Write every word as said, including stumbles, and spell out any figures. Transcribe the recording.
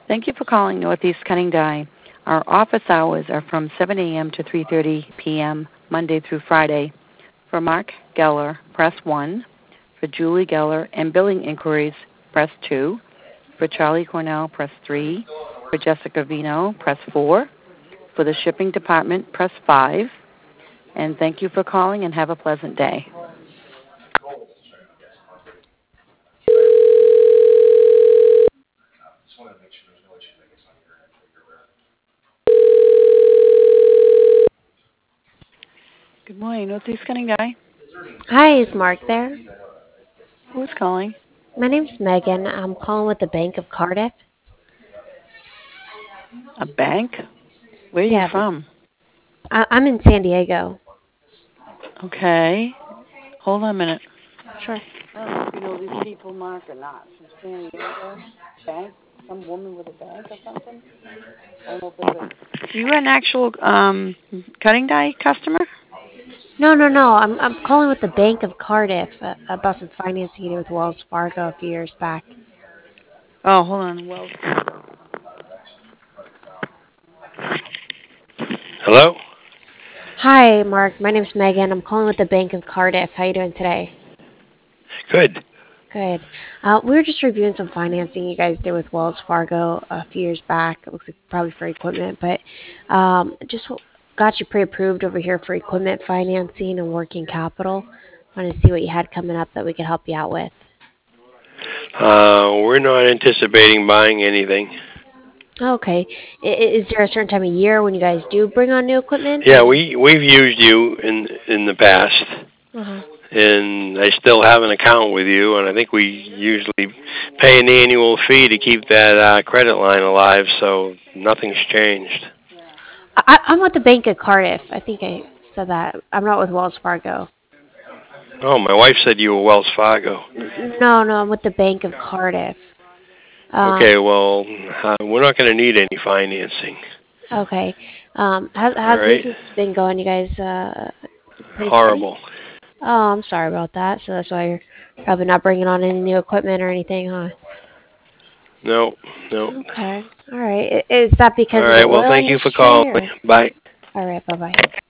Thank you for calling Northeast Cutting Die. Our office hours are from seven a.m. to three thirty p.m. Monday through Friday. For Mark Geller, press one. For Julie Geller and billing inquiries, press two. For Charlie Cornell, press three. For Jessica Vino, press four. For the shipping department, press five. And thank you for calling and have a pleasant day. Good morning, Northeast Cutting Die. Hi, is Mark there? Who's calling? My name's Megan. I'm calling with the Bank of Cardiff. A bank? Where are you Yeah, from? I- I'm in San Diego. Okay. Hold on a minute. Sure. I don't know if you know these people, Mark, or not. From San Diego, bank, some woman with a bank or something. I don't know if it's a. You an actual um cutting die customer? No, no, no. I'm I'm calling with the Bank of Cardiff uh, about some financing you did with Wells Fargo a few years back. Oh, hold on. Well. Hello? Hi, Mark. My name's Megan. I'm calling with the Bank of Cardiff. How you doing today? Good. Good. Uh, we were just reviewing some financing you guys did with Wells Fargo a few years back. It looks like probably for equipment, but um, just got you pre-approved over here for equipment financing and working capital. Wanted to see what you had coming up that we could help you out with. Uh, we're not anticipating buying anything. Okay. I- Is there a certain time of year when you guys do bring on new equipment? Yeah, we we've used you in in the past, Uh-huh. and I still have an account with you, and I think we usually pay an annual fee to keep that uh, credit line alive. So nothing's changed. I, I'm with the Bank of Cardiff. I think I said that. I'm not with Wells Fargo. Oh, my wife said you were Wells Fargo. N- No, no, I'm with the Bank of Cardiff. Um, Okay, well, uh, we're not going to need any financing. Okay. Um, how, All how's right? business been going? You guys uh, pretty steady? Horrible. Oh, I'm sorry about that. So that's why you're probably not bringing on any new equipment or anything, huh? No, no. Okay. All right. I- Is that All because of the right. Well, oil thank you for industry calling. or? Bye. All right. Bye bye.